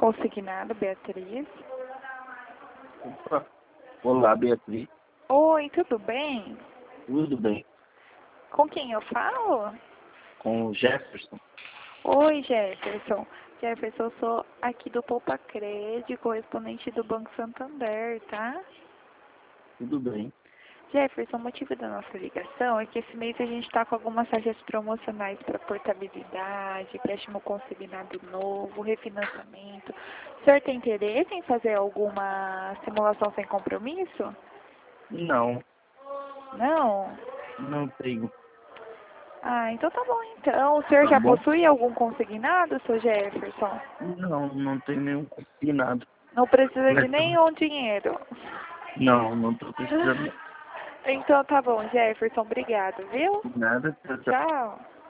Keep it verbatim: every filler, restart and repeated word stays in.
Consignado, Beatriz. Opa. Olá, Beatriz. Oi, tudo bem? Tudo bem? Com quem eu falo? Com o Jefferson. Oi, Jefferson. Jefferson, eu sou aqui do Poupa Cred, correspondente do Banco Santander, tá? Tudo bem. Jefferson, o motivo da nossa ligação é que esse mês a gente está com algumas taxas promocionais para portabilidade, empréstimo consignado novo, refinanciamento. O senhor tem interesse em fazer alguma simulação sem compromisso? Não, Não? não tenho. Ah, então tá bom então. O senhor Tá já bom? possui algum consignado, seu Jefferson? Não, não tenho nenhum combinado. Não precisa de Mas tá- nenhum dinheiro. Não, não tô precisando Então tá bom, Jefferson. Obrigado, viu? de nada. Tchau, tchau. Tchau.